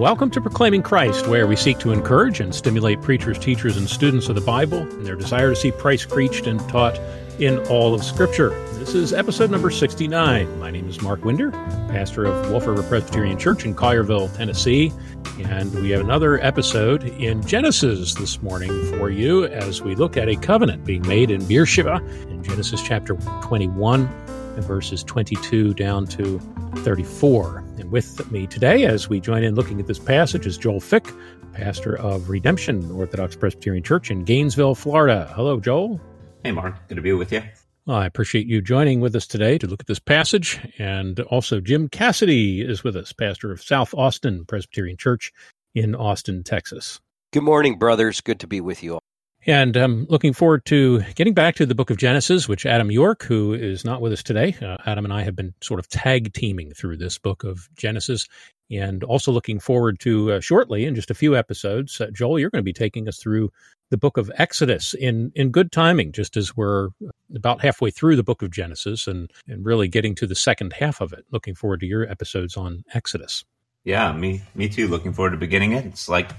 Welcome to Proclaiming Christ, where we seek to encourage and stimulate preachers, teachers, and students of the Bible in their desire to see Christ preached and taught in all of Scripture. This is episode number 69. My name is Mark Winder, pastor of Wolf River Presbyterian Church in Collierville, Tennessee, and we have another episode in Genesis this morning for you as we look at a covenant being made in Beersheba in Genesis chapter 21 and verses 22 down to 34. And with me today, as we join in looking at this passage, is Joel Fick, pastor of Redemption Orthodox Presbyterian Church in Gainesville, Florida. Hello, Joel. Hey, Mark. Good to be with you. Well, I appreciate you joining with us today to look at this passage. And also Jim Cassidy is with us, pastor of South Austin Presbyterian Church in Austin, Texas. Good morning, brothers. Good to be with you all. And I'm looking forward to getting back to the book of Genesis, which Adam York, who is not with us today, Adam and I have been sort of tag teaming through this book of Genesis, and also looking forward to shortly, in just a few episodes, Joel, you're going to be taking us through the book of Exodus in good timing, just as we're about halfway through the book of Genesis and really getting to the second half of it. Looking forward to your episodes on Exodus. Yeah, me too. Looking forward to beginning it. It's like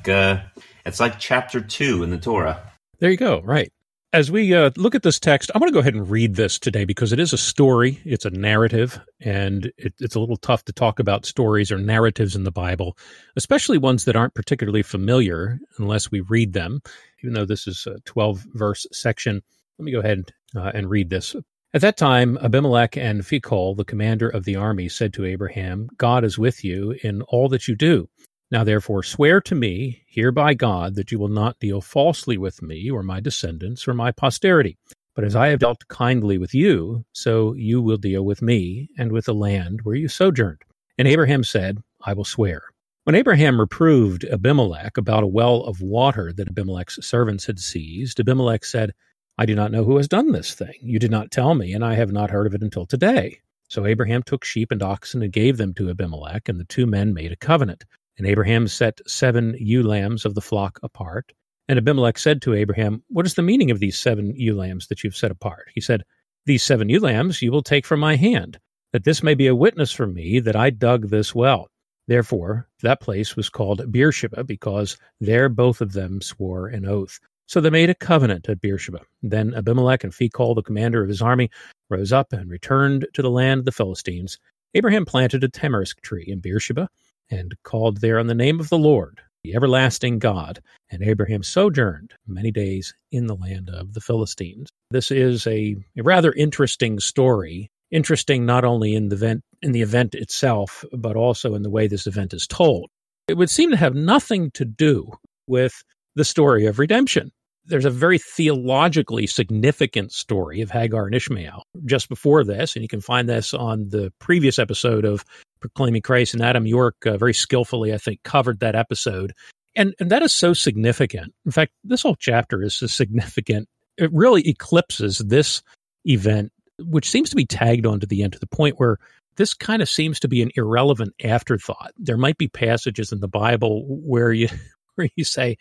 chapter 2 in the Torah. There you go. Right. As we look at this text, I'm going to go ahead and read this today because it is a story. It's a narrative, and it's a little tough to talk about stories or narratives in the Bible, especially ones that aren't particularly familiar unless we read them. Even though this is a 12-verse section, let me go ahead and read this. At that time, Abimelech and Phicol, the commander of the army, said to Abraham, "God is with you in all that you do. Now therefore swear to me, here by God, that you will not deal falsely with me or my descendants or my posterity. But as I have dealt kindly with you, so you will deal with me and with the land where you sojourned." And Abraham said, "I will swear." When Abraham reproved Abimelech about a well of water that Abimelech's servants had seized, Abimelech said, "I do not know who has done this thing. You did not tell me, and I have not heard of it until today." So Abraham took sheep and oxen and gave them to Abimelech, and the two men made a covenant. And Abraham set 7 ewe lambs of the flock apart. And Abimelech said to Abraham, "What is the meaning of these 7 ewe lambs that you've set apart?" He said, "These 7 ewe lambs you will take from my hand, that this may be a witness for me that I dug this well." Therefore, that place was called Beersheba, because there both of them swore an oath. So they made a covenant at Beersheba. Then Abimelech and Phicol, the commander of his army, rose up and returned to the land of the Philistines. Abraham planted a tamarisk tree in Beersheba, and called there on the name of the Lord, the everlasting God. And Abraham sojourned many days in the land of the Philistines. This is a rather interesting story, interesting not only in the event itself, but also in the way this event is told. It would seem to have nothing to do with the story of redemption. There's a very theologically significant story of Hagar and Ishmael just before this, and you can find this on the previous episode of Proclaiming Christ, and Adam York very skillfully, I think, covered that episode. And that is so significant. In fact, this whole chapter is so significant. It really eclipses this event, which seems to be tagged on to the end, to the point where this kind of seems to be an irrelevant afterthought. There might be passages in the Bible where you say,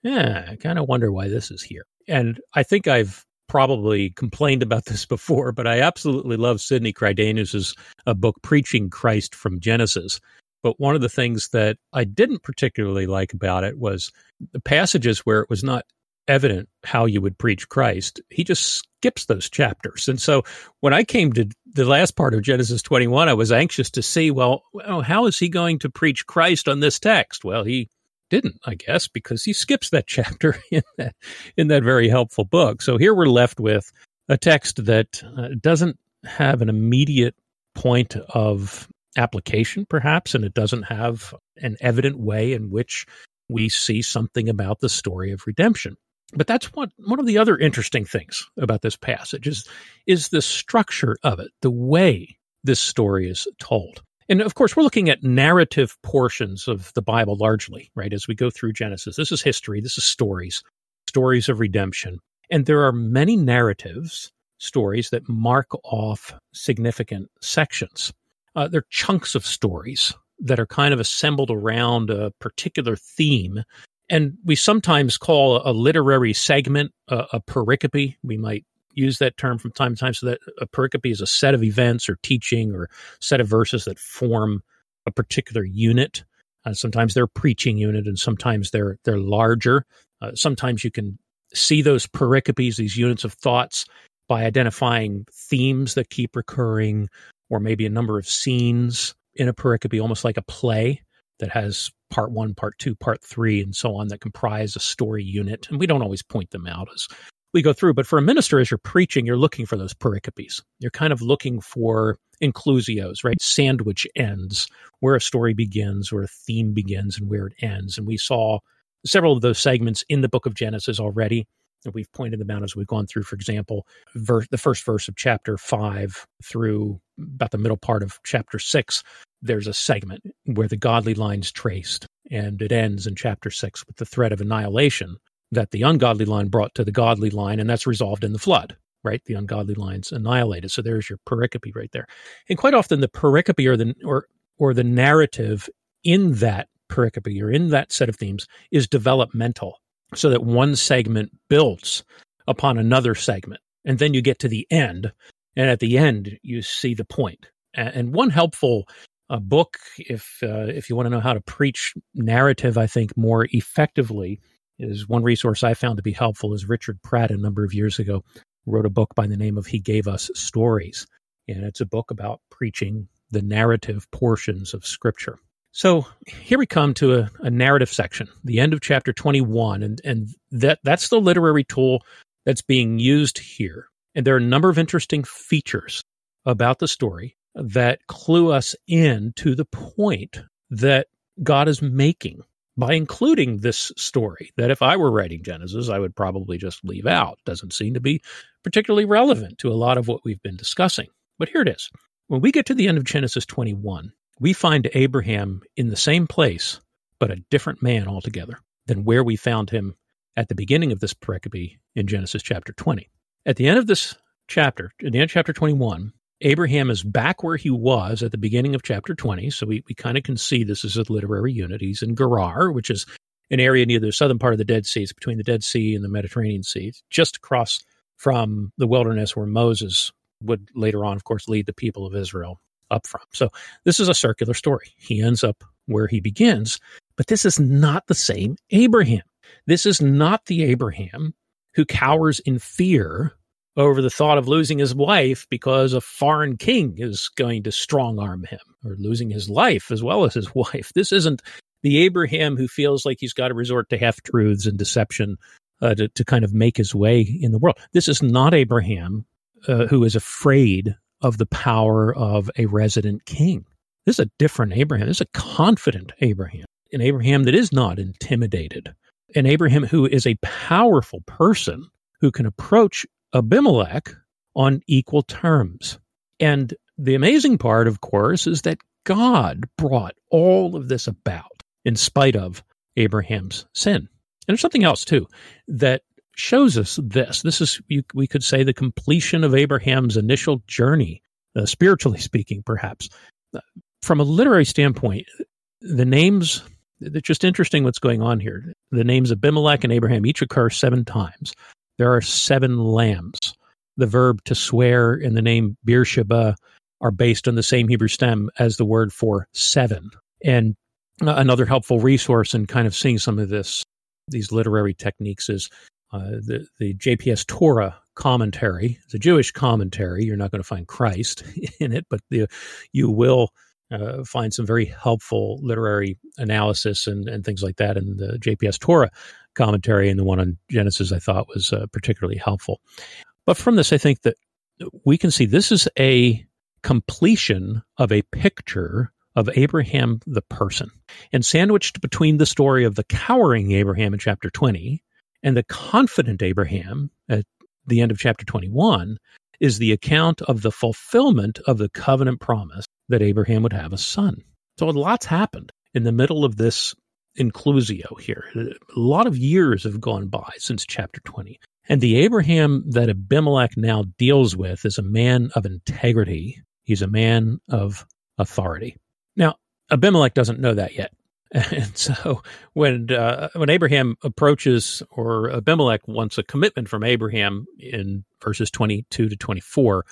I kind of wonder why this is here. And I think I've probably complained about this before, but I absolutely love Sidney Creidanus's book, Preaching Christ from Genesis. But one of the things that I didn't particularly like about it was the passages where it was not evident how you would preach Christ. He just skips those chapters. And so when I came to the last part of Genesis 21, I was anxious to see, well, how is he going to preach Christ on this text? Well, he didn't, I guess, because he skips that chapter in that very helpful book. So here we're left with a text that doesn't have an immediate point of application, perhaps, and it doesn't have an evident way in which we see something about the story of redemption. But that's one of the other interesting things about this passage is the structure of it, the way this story is told. And of course, we're looking at narrative portions of the Bible largely, right? As we go through Genesis, this is history, this is stories of redemption. And there are many narratives, stories that mark off significant sections. They're chunks of stories that are kind of assembled around a particular theme. And we sometimes call a literary segment a pericope. We might use that term from time to time, so that a pericope is a set of events or teaching or set of verses that form a particular unit. Sometimes they're a preaching unit, and sometimes they're larger. Sometimes you can see those pericopes, these units of thoughts, by identifying themes that keep recurring, or maybe a number of scenes in a pericope, almost like a play that has part 1, part 2, part 3, and so on, that comprise a story unit. And we don't always point them out as we go through. But for a minister, as you're preaching, you're looking for those pericopes. You're kind of looking for inclusios, right? Sandwich ends, where a story begins, where a theme begins, and where it ends. And we saw several of those segments in the book of Genesis already. And we've pointed them out as we've gone through, for example, the first verse of chapter 5 through about the middle part of chapter 6. There's a segment where the godly line's traced, and it ends in chapter 6 with the threat of annihilation that the ungodly line brought to the godly line, and that's resolved in the flood, right? The ungodly line's annihilated. So there's your pericope right there. And quite often the pericope or the narrative in that pericope or in that set of themes is developmental, so that one segment builds upon another segment. And then you get to the end, and at the end, you see the point. And one helpful book, if you want to know how to preach narrative, I think, more effectively, is one resource I found to be helpful is Richard Pratt, a number of years ago, wrote a book by the name of He Gave Us Stories. And it's a book about preaching the narrative portions of Scripture. So here we come to a narrative section, the end of chapter 21, and that's the literary tool that's being used here. And there are a number of interesting features about the story that clue us in to the point that God is making by including this story, that if I were writing Genesis, I would probably just leave out. Doesn't seem to be particularly relevant to a lot of what we've been discussing. But here it is. When we get to the end of Genesis 21, we find Abraham in the same place, but a different man altogether than where we found him at the beginning of this pericope in Genesis chapter 20. At the end of this chapter, at the end of chapter 21, Abraham is back where he was at the beginning of chapter 20, so we kind of can see this is a literary unit. He's in Gerar, which is an area near the southern part of the Dead Sea. It's between the Dead Sea and the Mediterranean Sea, just across from the wilderness where Moses would later on, of course, lead the people of Israel up from. So this is a circular story. He ends up where he begins, but this is not the same Abraham. This is not the Abraham who cowers in fear over the thought of losing his wife because a foreign king is going to strong-arm him, or losing his life as well as his wife. This isn't the Abraham who feels like he's got to resort to half-truths and deception to kind of make his way in the world. This is not Abraham who is afraid of the power of a resident king. This is a different Abraham. This is a confident Abraham, an Abraham that is not intimidated, an Abraham who is a powerful person who can approach Abimelech on equal terms. And the amazing part, of course, is that God brought all of this about in spite of Abraham's sin. And there's something else, too, that shows us this. This is, we could say, the completion of Abraham's initial journey, spiritually speaking, perhaps. From a literary standpoint, the names, it's just interesting what's going on here. The names Abimelech and Abraham each occur 7 times. There are 7 lambs. The verb to swear and the name Beersheba are based on the same Hebrew stem as the word for 7. And another helpful resource in kind of seeing some of these literary techniques is the JPS Torah commentary. It's a Jewish commentary. You're not going to find Christ in it, but you will find some very helpful literary analysis and things like that in the JPS Torah commentary, and the one on Genesis I thought was particularly helpful. But from this, I think that we can see this is a completion of a picture of Abraham the person. And sandwiched between the story of the cowering Abraham in chapter 20 and the confident Abraham at the end of chapter 21 is the account of the fulfillment of the covenant promise that Abraham would have a son. So a lot's happened in the middle of this inclusio here. A lot of years have gone by since chapter 20. And the Abraham that Abimelech now deals with is a man of integrity. He's a man of authority. Now, Abimelech doesn't know that yet. And so when Abraham approaches, or Abimelech wants a commitment from Abraham in verses 22 to 24,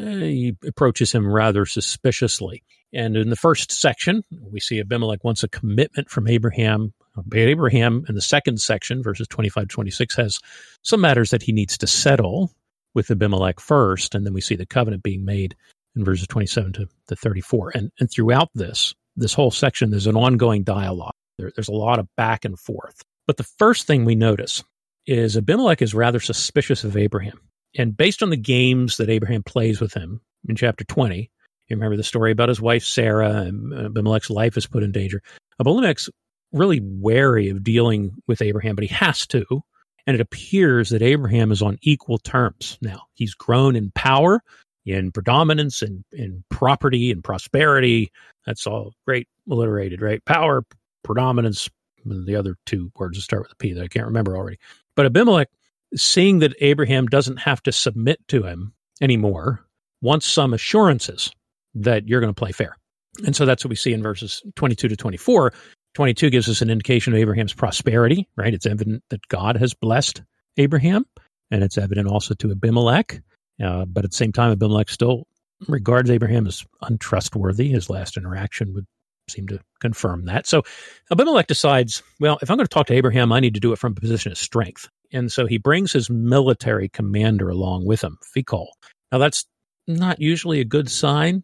he approaches him rather suspiciously. And in the first section, we see Abimelech wants a commitment from Abraham. But Abraham, in the second section, verses 25 to 26, has some matters that he needs to settle with Abimelech first. And then we see the covenant being made in verses 27 to 34. And throughout this whole section, there's an ongoing dialogue. There's a lot of back and forth. But the first thing we notice is Abimelech is rather suspicious of Abraham. And based on the games that Abraham plays with him in chapter 20, you remember the story about his wife Sarah, and Abimelech's life is put in danger. Abimelech's really wary of dealing with Abraham, but he has to. And it appears that Abraham is on equal terms now. He's grown in power, in predominance, in property and prosperity. That's all great alliterated, right? Power, predominance, the other two words that start with a P that I can't remember already. But Abimelech, seeing that Abraham doesn't have to submit to him anymore, wants some assurances that you're going to play fair. And so that's what we see in verses 22 to 24. 22 gives us an indication of Abraham's prosperity, right? It's evident that God has blessed Abraham, and it's evident also to Abimelech. But at the same time, Abimelech still regards Abraham as untrustworthy. His last interaction would seem to confirm that. So Abimelech decides, well, if I'm going to talk to Abraham, I need to do it from a position of strength. And so he brings his military commander along with him, Phicol. Now, that's not usually a good sign.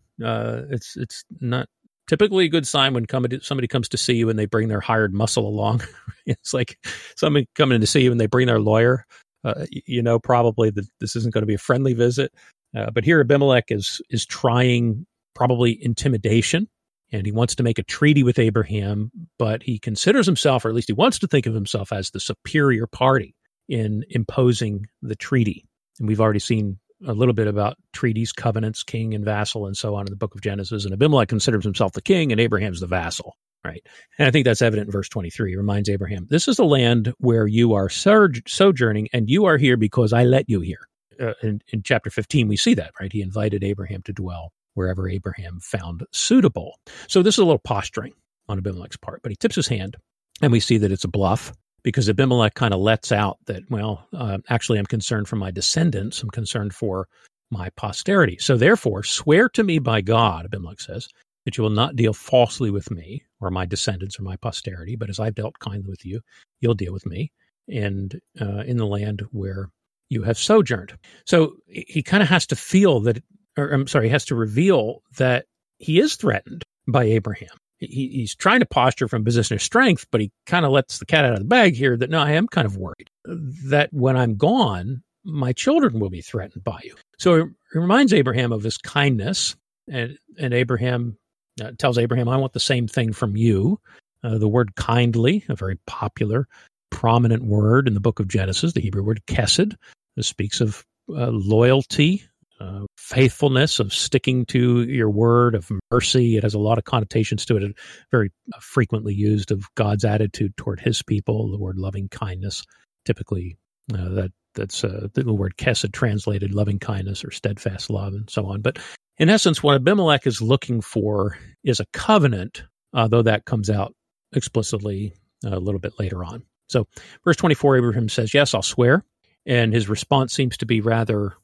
It's not typically a good sign when somebody comes to see you and they bring their hired muscle along. It's like somebody coming to see you and they bring their lawyer. You know probably that this isn't going to be a friendly visit. But here Abimelech is trying probably intimidation, and he wants to make a treaty with Abraham, but he considers himself, or at least he wants to think of himself, as the superior party in imposing the treaty. And we've already seen a little bit about treaties, covenants, king and vassal, and so on in the book of Genesis. And Abimelech considers himself the king, and Abraham's the vassal, right? And I think that's evident in verse 23. It reminds Abraham, this is the land where you are sojourning, and you are here because I let you here. In chapter 15, we see that, right? He invited Abraham to dwell wherever Abraham found suitable. So this is a little posturing on Abimelech's part, but he tips his hand, and we see that it's a bluff, because Abimelech kind of lets out that, well, actually I'm concerned for my descendants. I'm concerned for my posterity. So therefore, swear to me by God, Abimelech says, that you will not deal falsely with me or my descendants or my posterity, but as I've dealt kindly with you, you'll deal with me and in the land where you have sojourned. So he kind of has to feel that, he has to reveal that he is threatened by Abraham. He's trying to posture from a position of strength, but he kind of lets the cat out of the bag here that, no, I am kind of worried that when I'm gone, my children will be threatened by you. So it reminds Abraham of his kindness, and Abraham tells Abraham, I want the same thing from you. The word kindly, a very popular, prominent word in the book of Genesis, the Hebrew word kesed, speaks of loyalty, faithfulness, of sticking to your word, of mercy. It has a lot of connotations to it, very frequently used of God's attitude toward his people. The word loving kindness, typically that's the word kesed translated loving kindness or steadfast love and so on. But in essence, what Abimelech is looking for is a covenant, though that comes out explicitly a little bit later on. So verse 24, Abraham says, yes, I'll swear. And his response seems to be rather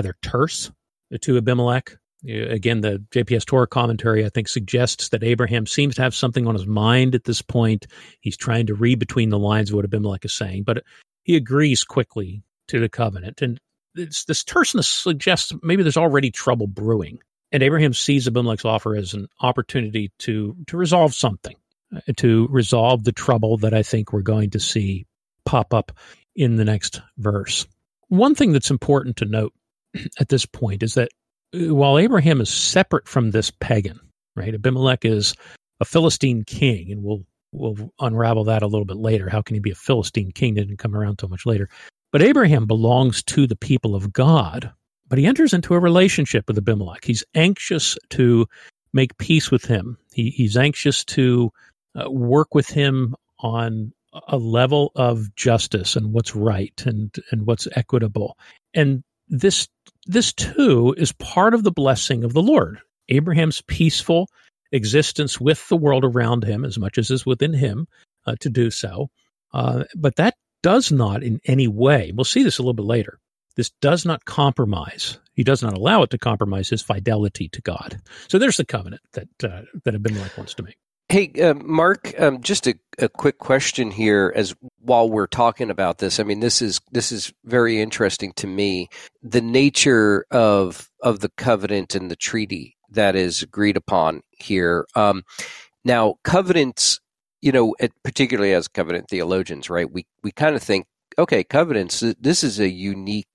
terse to Abimelech. Again, the JPS Torah commentary, I think, suggests that Abraham seems to have something on his mind at this point. He's trying to read between the lines of what Abimelech is saying, but he agrees quickly to the covenant. And this terseness suggests maybe there's already trouble brewing. And Abraham sees Abimelech's offer as an opportunity to resolve something, to resolve the trouble that I think we're going to see pop up in the next verse. One thing that's important to note at this point is that while Abraham is separate from this pagan, right? Abimelech is a Philistine king, and we'll unravel that a little bit later. How can he be a Philistine king? It didn't come around till much later. But Abraham belongs to the people of God, but he enters into a relationship with Abimelech. He's anxious to make peace with him. He's anxious to work with him on a level of justice and what's right and what's equitable. And this too is part of the blessing of the Lord. Abraham's peaceful existence with the world around him as much as is within him to do so. But that does not in any way, we'll see this a little bit later, this does not compromise. He does not allow it to compromise his fidelity to God. So there's the covenant that Abimelech wants to make. Hey, Mark, just a quick question here as while we're talking about this. I mean, this is very interesting to me, the nature of the covenant and the treaty that is agreed upon here. Now, covenants, particularly as covenant theologians, right? We kind of think, okay, covenants, this is a unique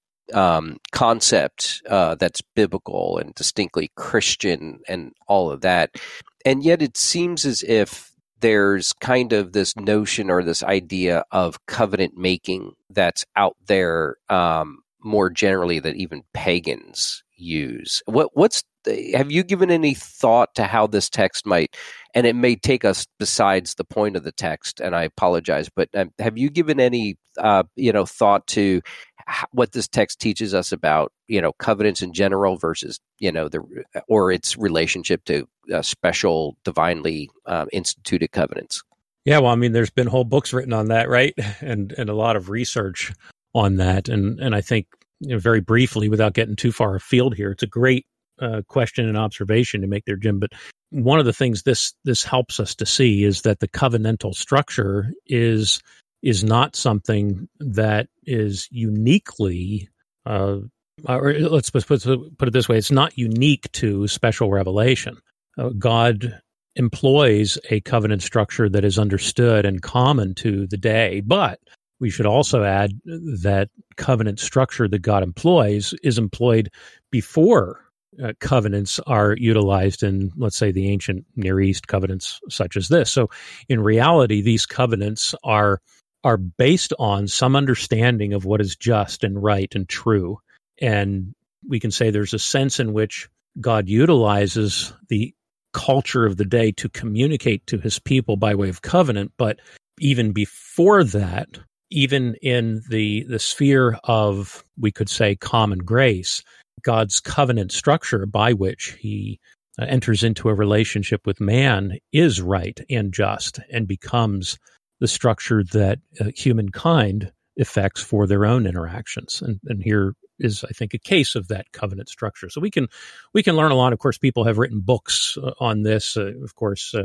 concept that's biblical and distinctly Christian and all of that. And yet it seems as if there's kind of this notion or this idea of covenant making that's out there more generally that even pagans use. Have you given any thought to how this text might, and it may take us besides the point of the text, and I apologize, but have you given any thought to what this text teaches us about covenants in general versus or its relationship to special divinely instituted covenants? Yeah, well, I mean, there's been whole books written on that, right, and a lot of research on that, and I think very briefly, without getting too far afield here, it's a great question and observation to make there, Jim. But one of the things this helps us to see is that the covenantal structure is not something that is uniquely, or let's put it this way, it's not unique to special revelation. God employs a covenant structure that is understood and common to the day, but we should also add that covenant structure that God employs is employed before covenants are utilized in, let's say, the ancient Near East covenants such as this. So in reality, these covenants are based on some understanding of what is just and right and true. And we can say there's a sense in which God utilizes the culture of the day to communicate to his people by way of covenant. But even before that, even in the sphere of, we could say, common grace, God's covenant structure by which he enters into a relationship with man is right and just and becomes the structure that humankind effects for their own interactions. And here is, I think, a case of that covenant structure. So we can learn a lot. Of course, people have written books on this. Of course,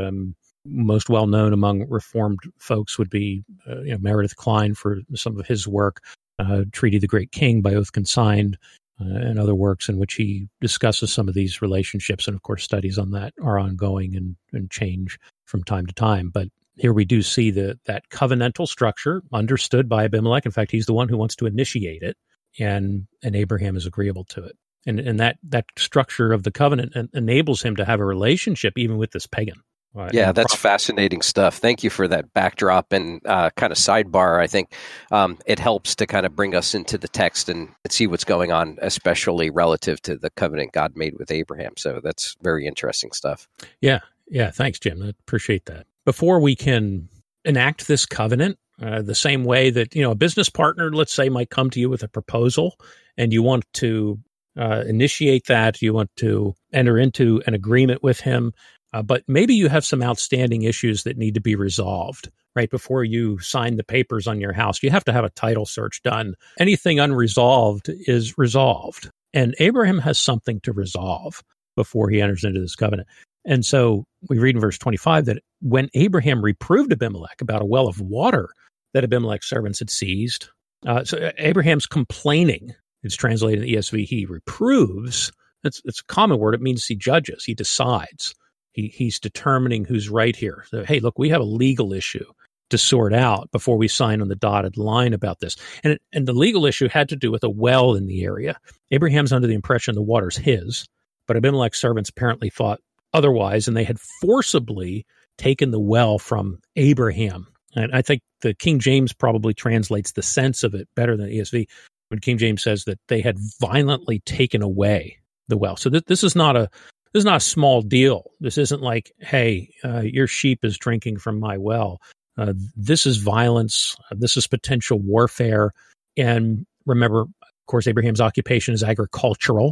most well known among Reformed folks would be Meredith Kline for some of his work, Treaty of the Great King by Oath Consigned, and other works in which he discusses some of these relationships. And of course, studies on that are ongoing and change from time to time. But here we do see that covenantal structure understood by Abimelech. In fact, he's the one who wants to initiate it, and Abraham is agreeable to it. And that structure of the covenant enables him to have a relationship even with this pagan. Yeah, that's fascinating stuff. Thank you for that backdrop and kind of sidebar. I think it helps to kind of bring us into the text and see what's going on, especially relative to the covenant God made with Abraham. So that's very interesting stuff. Yeah. Thanks, Jim. I appreciate that. Before we can enact this covenant, the same way that a business partner, let's say, might come to you with a proposal, and you want to initiate that, you want to enter into an agreement with him. But maybe you have some outstanding issues that need to be resolved, right? Before you sign the papers on your house, you have to have a title search done. Anything unresolved is resolved. And Abraham has something to resolve before he enters into this covenant. And so we read in verse 25 that when Abraham reproved Abimelech about a well of water that Abimelech's servants had seized, so Abraham's complaining, it's translated in the ESV, he reproves. It's a common word. It means he judges, he decides. He's determining who's right here. So, hey, look, we have a legal issue to sort out before we sign on the dotted line about this. And the legal issue had to do with a well in the area. Abraham's under the impression the water's his, but Abimelech's servants apparently thought otherwise, and they had forcibly taken the well from Abraham. And I think the King James probably translates the sense of it better than ESV, when King James says that they had violently taken away the well. So this is not a small deal. This isn't like, hey, your sheep is drinking from my well. This is violence. This is potential warfare. And remember, of course, Abraham's occupation is agricultural.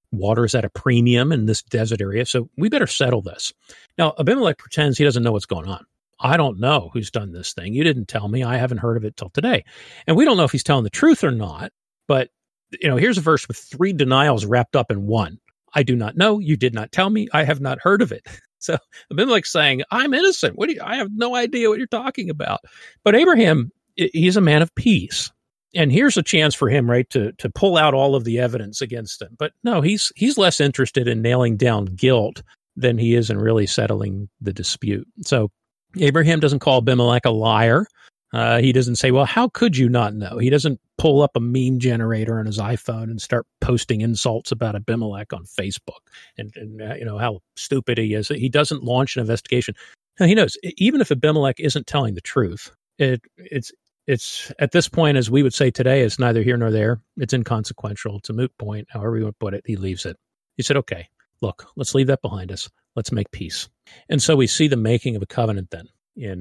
Water's at a premium in this desert area, so we better settle this. Now, Abimelech pretends he doesn't know what's going on. I don't know who's done this thing. You didn't tell me. I haven't heard of it till today. And we don't know if he's telling the truth or not, but here's a verse with 3 denials wrapped up in one. I do not know. You did not tell me. I have not heard of it. So Abimelech's saying, I'm innocent. I have no idea what you're talking about. But Abraham, he's a man of peace. And here's a chance for him, right, to pull out all of the evidence against him. But no, he's less interested in nailing down guilt than he is in really settling the dispute. So Abraham doesn't call Abimelech a liar. He doesn't say, well, how could you not know? He doesn't pull up a meme generator on his iPhone and start posting insults about Abimelech on Facebook and how stupid he is. He doesn't launch an investigation. Now, he knows, even if Abimelech isn't telling the truth, it's at this point, as we would say today, it's neither here nor there. It's inconsequential. It's a moot point. However you want to put it, he leaves it. He said, okay, look, let's leave that behind us. Let's make peace. And so we see the making of a covenant then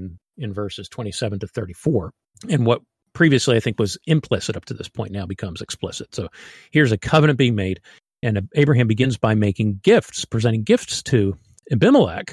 in verses 27 to 34. And what previously I think was implicit up to this point now becomes explicit. So here's a covenant being made, and Abraham begins by making gifts, presenting gifts to Abimelech,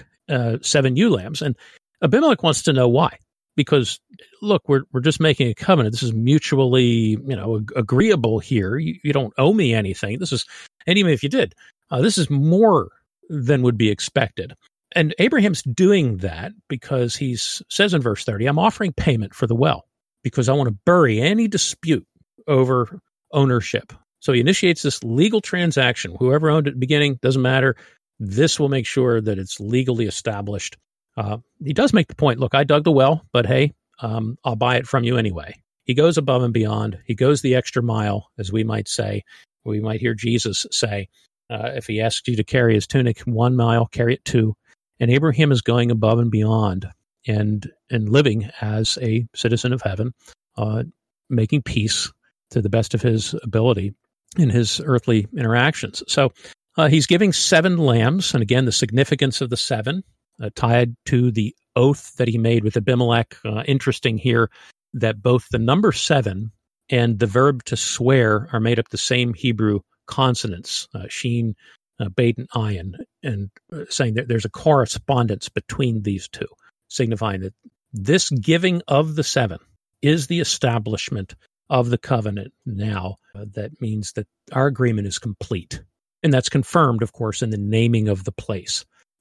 7 ewe lambs. And Abimelech wants to know why. Because, look, we're just making a covenant. This is mutually, agreeable here. You don't owe me anything. And even if you did, this is more than would be expected. And Abraham's doing that because he says in verse 30, I'm offering payment for the well because I want to bury any dispute over ownership. So he initiates this legal transaction. Whoever owned it at the beginning, doesn't matter. This will make sure that it's legally established. He does make the point, look, I dug the well, but hey, I'll buy it from you anyway. He goes above and beyond. He goes the extra mile, as we might say. We might hear Jesus say, if he asks you to carry his tunic 1 mile, carry it 2. And Abraham is going above and beyond and living as a citizen of heaven, making peace to the best of his ability in his earthly interactions. So he's giving 7 lambs. And again, the significance of the 7 tied to the oath that he made with Abimelech. Interesting here that both the number 7 and the verb to swear are made up the same Hebrew consonants, sheen, bait, and ayin, and saying that there's a correspondence between these two, signifying that this giving of the 7 is the establishment of the covenant now. That means that our agreement is complete. And that's confirmed, of course, in the naming of the place.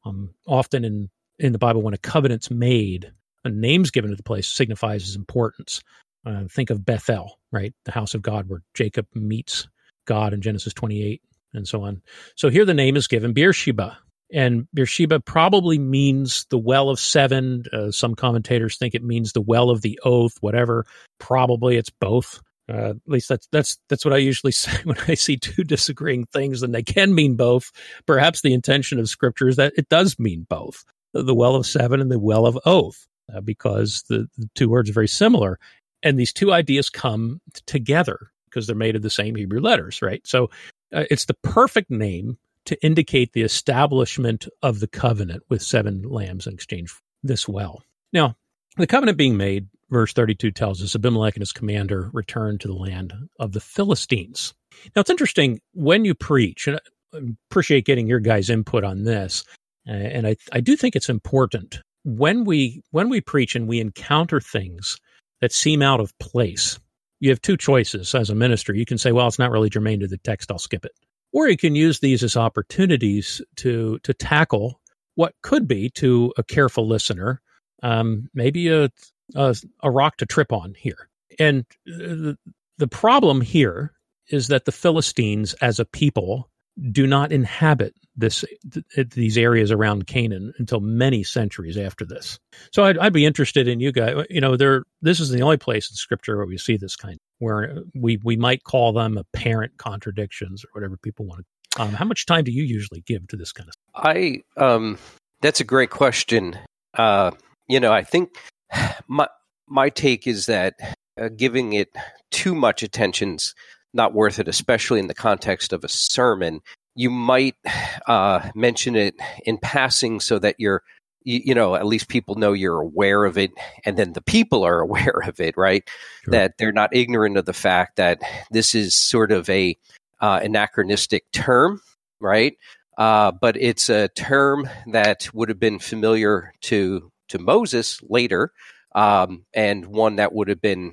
Often in the Bible, when a covenant's made, a name's given to the place signifies its importance. Think of Bethel, right? The house of God where Jacob meets God in Genesis 28 and so on. So here the name is given, Beersheba. And Beersheba probably means the well of 7. Some commentators think it means the well of the oath, whatever. Probably it's both. At least that's what I usually say when I see 2 disagreeing things, and they can mean both. Perhaps the intention of Scripture is that it does mean both, the well of 7 and the well of oath, because the 2 words are very similar. And these 2 ideas come together because they're made of the same Hebrew letters, right? So it's the perfect name to indicate the establishment of the covenant with 7 lambs in exchange for this well. Now, the covenant being made, verse 32 tells us Abimelech and his commander returned to the land of the Philistines. Now, it's interesting when you preach, and I appreciate getting your guys' input on this, and I do think it's important. When we preach and we encounter things that seem out of place, you have 2 choices as a minister. You can say, well, it's not really germane to the text, I'll skip it. Or you can use these as opportunities to tackle what could be, to a careful listener, maybe a rock to trip on here. And the problem here is that the Philistines as a people do not inhabit these areas around Canaan until many centuries after this. So I'd be interested in you guys. This is the only place in Scripture where we see this kind, where we might call them apparent contradictions or whatever people want to. How much time do you usually give to this kind of stuff? That's a great question. I think my take is that giving it too much attention's not worth it, especially in the context of a sermon. You might mention it in passing so that at least people know you're aware of it, and then the people are aware of it, right? Sure. That they're not ignorant of the fact that this is sort of a anachronistic term right? But it's a term that would have been familiar to Moses later, and one that would have been,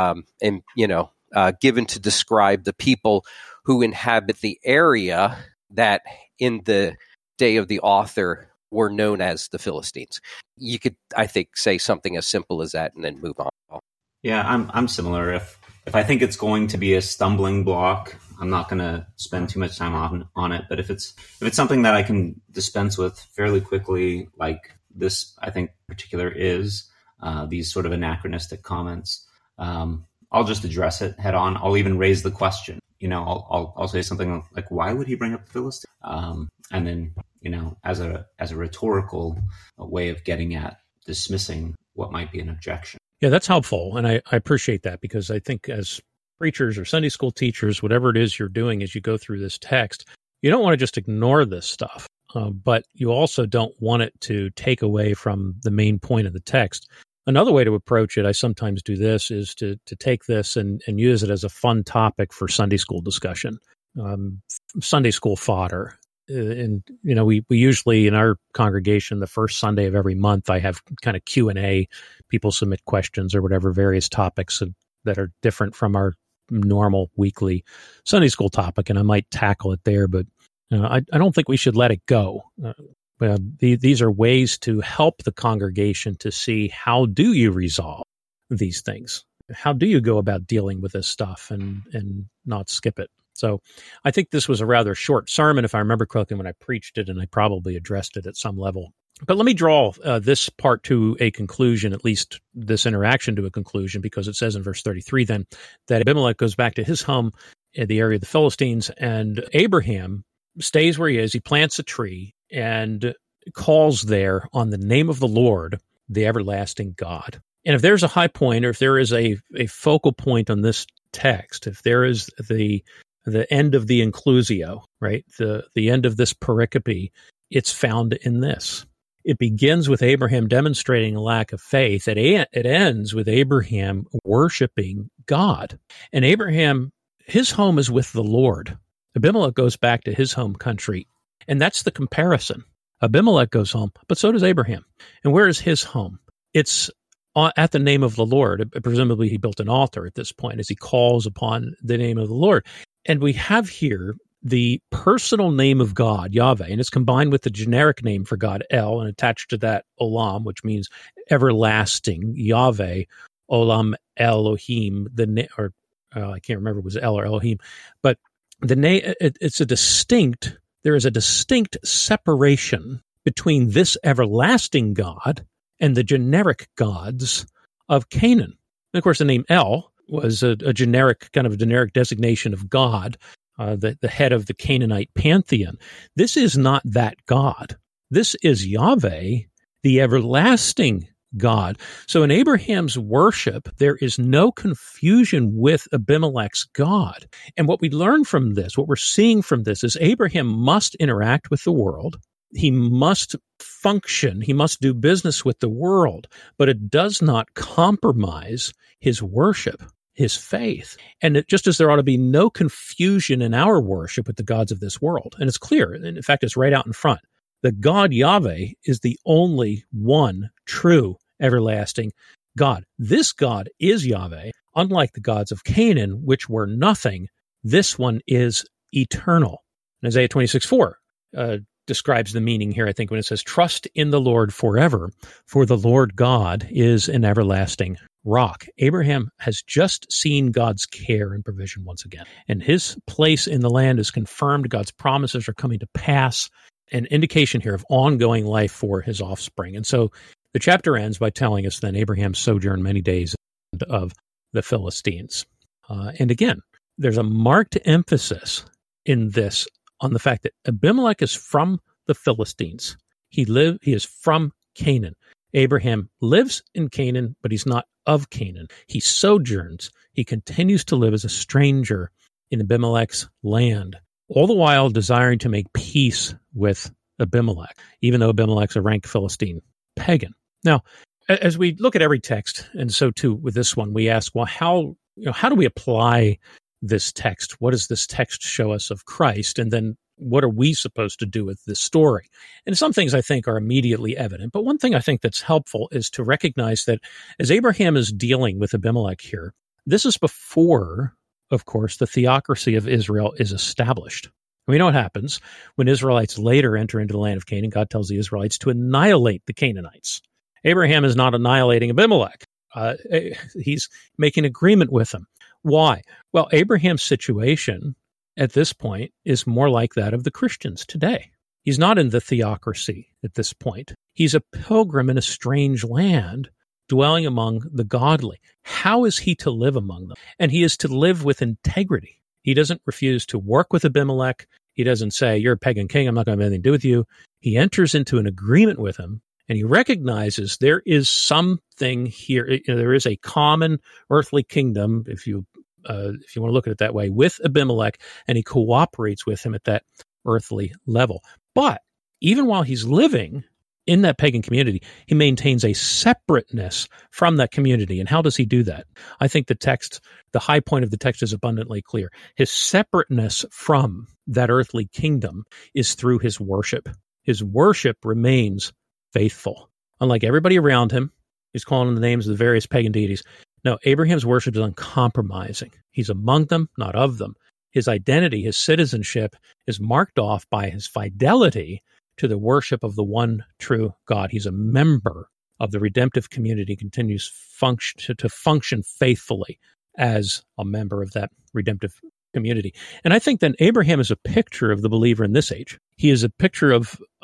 given to describe the people who inhabit the area that in the day of the author were known as the Philistines. You could, I think, say something as simple as that and then move on. Yeah, I'm similar. If I think it's going to be a stumbling block, I'm not going to spend too much time on it. But if it's something that I can dispense with fairly quickly, like this, I think particular is these sort of anachronistic comments, I'll just address it head on. I'll even raise the question. I'll say something like, "Why would he bring up the Philistines?" And then, as a rhetorical way of getting at dismissing what might be an objection. Yeah, that's helpful. And I appreciate that, because I think as preachers or Sunday school teachers, whatever it is you're doing as you go through this text, you don't want to just ignore this stuff, but you also don't want it to take away from the main point of the text. Another way to approach it, I sometimes do this, is to take this and use it as a fun topic for Sunday school discussion, Sunday school fodder. And, we usually in our congregation, the first Sunday of every month, I have kind of Q&A. People submit questions or whatever, various topics that are different from our normal weekly Sunday school topic, and I might tackle it there, but I don't think we should let it go. These are ways to help the congregation to see, how do you resolve these things? How do you go about dealing with this stuff and not skip it? So I think this was a rather short sermon, if I remember correctly, when I preached it, and I probably addressed it at some level. But let me draw this part to a conclusion, at least this interaction to a conclusion, because it says in verse 33 then that Abimelech goes back to his home in the area of the Philistines, and Abraham stays where he is. He plants a tree and calls there on the name of the Lord, the everlasting God. And if there's a high point, or if there is a focal point on this text, if there is the end of the inclusio, right, the end of this pericope, it's found in this. It begins with Abraham demonstrating a lack of faith. It ends with Abraham worshiping God. And Abraham, his home is with the Lord. Abimelech goes back to his home country. And that's the comparison. Abimelech goes home, but so does Abraham. And where is his home? It's at the name of the Lord. Presumably he built an altar at this point as he calls upon the name of the Lord. And we have here the personal name of God, Yahweh, and it's combined with the generic name for God, El, and attached to that Olam, which means everlasting, Yahweh, Olam Elohim, I can't remember if it was El or Elohim, but the name, there is a distinct separation between this everlasting God and the generic gods of Canaan. And of course, the name El was a generic designation of God, the head of the Canaanite pantheon. This is not that God. This is Yahweh, the everlasting God. So in Abraham's worship, there is no confusion with Abimelech's God. And what we learn from this, what we're seeing from this, is Abraham must interact with the world. He must function. He must do business with the world, but it does not compromise his worship, his faith. And just as there ought to be no confusion in our worship with the gods of this world, and it's clear, and in fact, it's right out in front. The God Yahweh is the only one true everlasting God. This God is Yahweh. Unlike the gods of Canaan, which were nothing, this one is eternal. And Isaiah 26:4 describes the meaning here, I think, when it says, "Trust in the Lord forever, for the Lord God is an everlasting rock." Abraham has just seen God's care and provision once again, and his place in the land is confirmed. God's promises are coming to pass, an indication here of ongoing life for his offspring. And so the chapter ends by telling us then Abraham sojourned many days of the Philistines. And again, there's a marked emphasis in this on the fact that Abimelech is from the Philistines. He is from Canaan. Abraham lives in Canaan, but he's not of Canaan. He sojourns. He continues to live as a stranger in Abimelech's land, all the while desiring to make peace with Abimelech, even though Abimelech's a rank Philistine pagan. Now, as we look at every text, and so too with this one, we ask, well, how do we apply this text? What does this text show us of Christ? And then what are we supposed to do with this story? And some things I think are immediately evident. But one thing I think that's helpful is to recognize that as Abraham is dealing with Abimelech here, this is before, of course, the theocracy of Israel is established. We know what happens when Israelites later enter into the land of Canaan. God tells the Israelites to annihilate the Canaanites. Abraham is not annihilating Abimelech. He's making agreement with them. Why? Well, Abraham's situation at this point is more like that of the Christians today. He's not in the theocracy at this point. He's a pilgrim in a strange land, dwelling among the godly. How is he to live among them? And he is to live with integrity. He doesn't refuse to work with Abimelech. He doesn't say, you're a pagan king, I'm not going to have anything to do with you. He enters into an agreement with him, and he recognizes there is something here. There is a common earthly kingdom, if you want to look at it that way, with Abimelech, and he cooperates with him at that earthly level. But even while he's living in that pagan community, he maintains a separateness from that community. And how does he do that? I think the high point of the text is abundantly clear. His separateness from that earthly kingdom is through his worship. His worship remains faithful. Unlike everybody around him, he's calling on the names of the various pagan deities. No, Abraham's worship is uncompromising. He's among them, not of them. His identity, his citizenship is marked off by his fidelity to the worship of the one true God. He's a member of the redemptive community, continues to function faithfully as a member of that redemptive community. And I think that Abraham is a picture of the believer in this age. He is a picture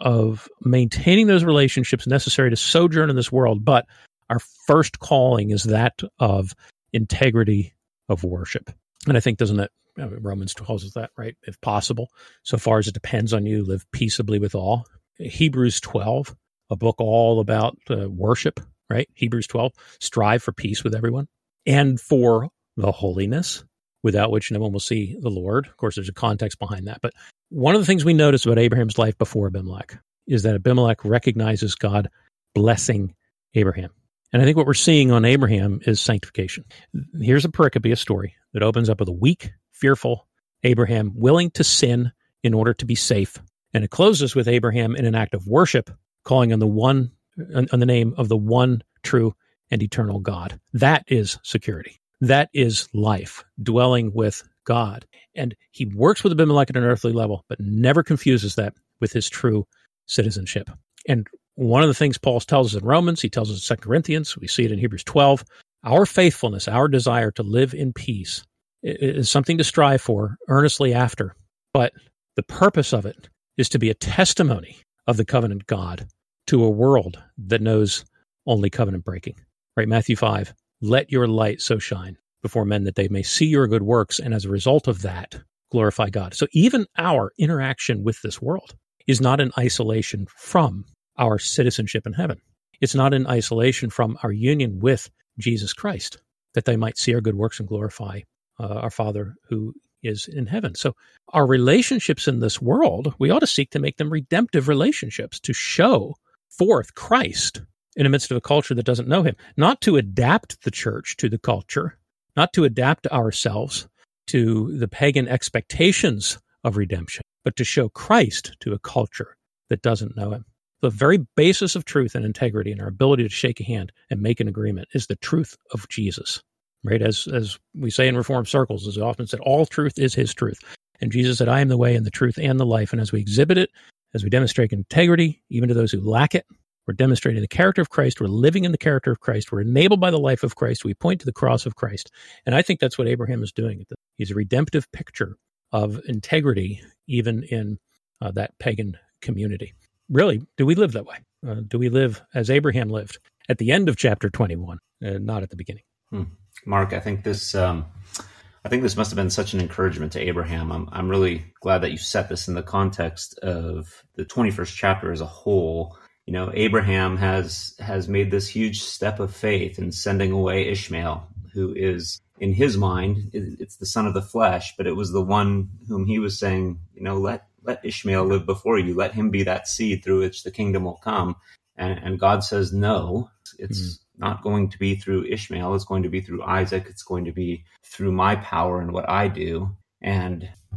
of maintaining those relationships necessary to sojourn in this world, but our first calling is that of integrity of worship. And I think, doesn't it, Romans tells us that, right? If possible, so far as it depends on you, live peaceably with all. Hebrews 12, a book all about worship, right? Hebrews 12, strive for peace with everyone and for the holiness without which no one will see the Lord. Of course, there's a context behind that. But one of the things we notice about Abraham's life before Abimelech is that Abimelech recognizes God blessing Abraham. And I think what we're seeing on Abraham is sanctification. Here's a pericope, a story that opens up with a weak, fearful Abraham willing to sin in order to be safe. And it closes with Abraham in an act of worship, calling on the name of the one true and eternal God. That is security. That is life, dwelling with God. And he works with Abimelech at an earthly level, but never confuses that with his true citizenship. And one of the things Paul tells us in Romans, he tells us in 2 Corinthians, we see it in Hebrews 12, our faithfulness, our desire to live in peace is something to strive for, earnestly after. But the purpose of it is to be a testimony of the covenant God to a world that knows only covenant breaking. Right? Matthew 5, let your light so shine before men that they may see your good works, and as a result of that, glorify God. So even our interaction with this world is not in isolation from our citizenship in heaven. It's not in isolation from our union with Jesus Christ, that they might see our good works and glorify our Father who is in heaven. So our relationships in this world, we ought to seek to make them redemptive relationships, to show forth Christ in the midst of a culture that doesn't know him, not to adapt the church to the culture, not to adapt ourselves to the pagan expectations of redemption, but to show Christ to a culture that doesn't know him. The very basis of truth and integrity and our ability to shake a hand and make an agreement is the truth of Jesus, right? As we say in Reformed circles, as often said, all truth is his truth. And Jesus said, I am the way and the truth and the life. And as we exhibit it, as we demonstrate integrity, even to those who lack it, we're demonstrating the character of Christ. We're living in the character of Christ. We're enabled by the life of Christ. We point to the cross of Christ. And I think that's what Abraham is doing. He's a redemptive picture of integrity, even in that pagan community. Really, do we live that way? Do we live as Abraham lived at the end of chapter 21, not at the beginning? Mark, I think this must have been such an encouragement to Abraham. I'm really glad that you set this in the context of the 21st chapter as a whole. You know, Abraham has made this huge step of faith in sending away Ishmael, who is, in his mind, it's the son of the flesh, but it was the one whom he was saying, you know, let Ishmael live before you. Let him be that seed through which the kingdom will come. And God says, no, it's not going to be through Ishmael. It's going to be through Isaac. It's going to be through my power and what I do. And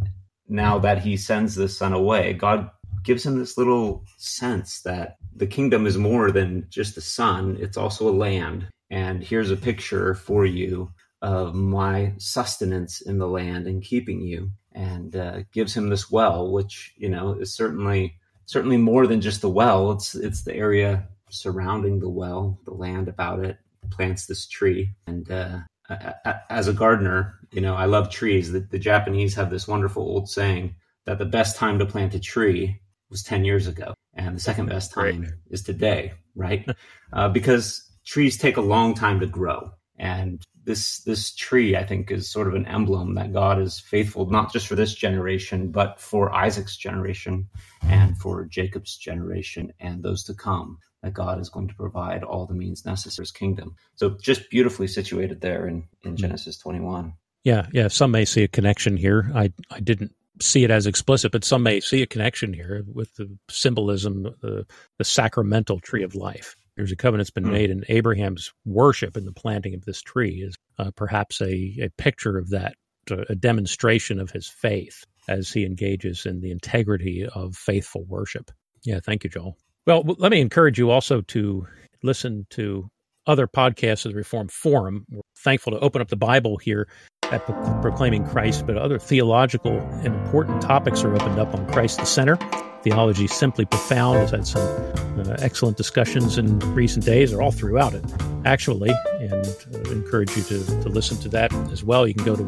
now that he sends the son away, God gives him this little sense that the kingdom is more than just the son. It's also a land. And here's a picture for you of my sustenance in the land and keeping you, and gives him this well, which, is certainly more than just the well. It's the area surrounding the well, the land about it, plants this tree. And as a gardener, I love trees. The Japanese have this wonderful old saying that the best time to plant a tree was 10 years ago. And the second best time is today, right? Because trees take a long time to grow. And this tree, I think, is sort of an emblem that God is faithful, not just for this generation, but for Isaac's generation and for Jacob's generation and those to come, that God is going to provide all the means necessary for his kingdom. So just beautifully situated there in Genesis 21. Yeah. Some may see a connection here. I didn't see it as explicit, but some may see a connection here with the symbolism, the sacramental tree of life. There's a covenant's been made, and Abraham's worship and the planting of this tree is perhaps a picture of that, a demonstration of his faith as he engages in the integrity of faithful worship. Yeah, thank you, Joel. Well, let me encourage you also to listen to other podcasts of the Reformed Forum. We're thankful to open up the Bible here at Proclaiming Christ, but other theological and important topics are opened up on Christ the Center. Theology Simply Profound has had some excellent discussions in recent days, or all throughout it, actually, and encourage you to listen to that as well. You can go to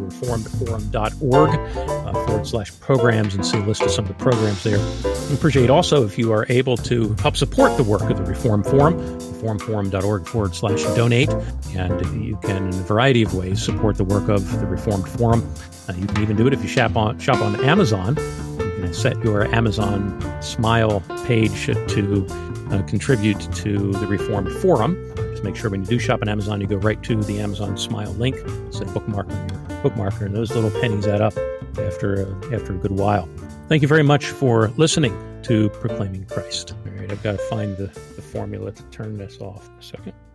reformedforum.org /programs and see a list of some of the programs there. We appreciate also if you are able to help support the work of the Reformed Forum, reformedforum.org /donate, and you can, in a variety of ways, support the work of the Reformed Forum. You can even do it if you shop on Amazon. Set your Amazon Smile page to contribute to the Reformed Forum. Just make sure when you do shop on Amazon, you go right to the Amazon Smile link. Set a bookmark on your bookmarker, and those little pennies add up after a good while. Thank you very much for listening to Proclaiming Christ. All right, I've got to find the formula to turn this off. A second.